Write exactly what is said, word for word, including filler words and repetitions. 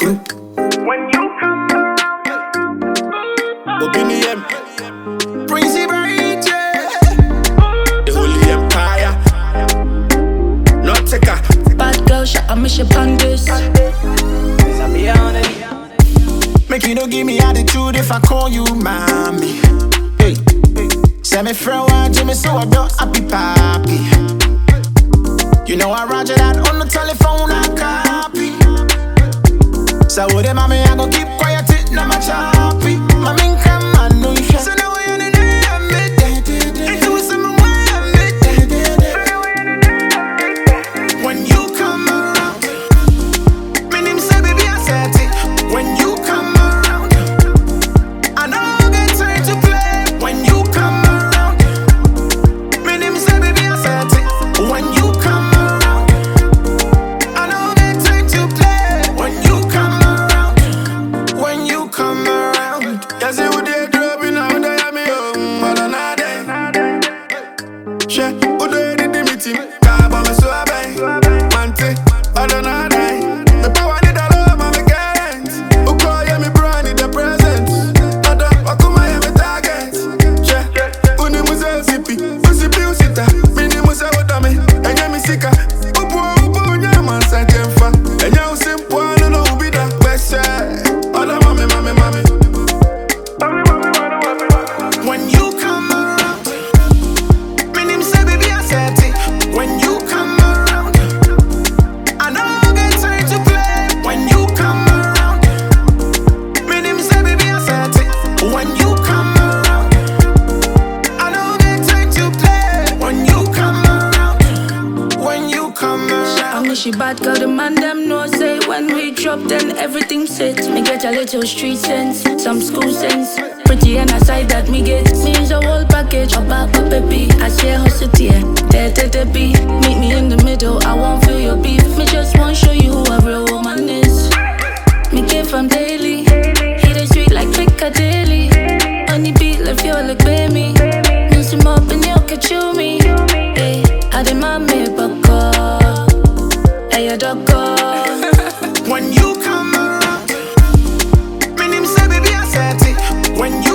When you come Obinium, Prince Bright, the Holy Empire, not take a bad girl, shut up, miss your pandus. Make you no give me attitude if I call you mommy. Hey, say me friend want Jimmy, so I don't happy papi. You know I roger that on the telephone, I copy. So with it, mommy, I gon' keep quiet, it no my choppy. Mommy, come on, no you should. So now we on the day I made that. It's with some way I made that. When you come around, my name say baby I said it. When you come around, I don't get time to play. When you come around, my name say baby I said it. When you come around, I don't get time to play. When you come around, when you come around, yes it would be dropping out there me home, but another day. She would do it in the meeting, car by me so I bang, mante, but another day. The power need a love, my parents. Who call you me bro, need the present. Other, what come I have a target? She, uni muze sipi, usi pi usita, mini muze wadame, enye mi sika. Upo upo nyama sa jemfa, enye usimpo anu no ubida. Bese, other mami mami mami. When you come around, my name say baby I said it. When you come around, I don't get time to play. When you come around, my name say baby I said it. When you come around, I don't get time to play. When you come around, when you come I around. miss she bad girl, the man them know say when we drop then everything sits. Me get a little street sense, some school sense. Pretty and aside that me get means a whole package. A back up baby, I share hustle tear. There to the beat, meet me in the middle. I won't feel your beef. Me just want show you who a real woman is. Me came from daily, hit the street like Piccadilly. On the beat, left you like baby. Mix him up and you can chew me. Hey, I did my make buckle. Hey, your dog go. When you come around, my name say baby I said it. When you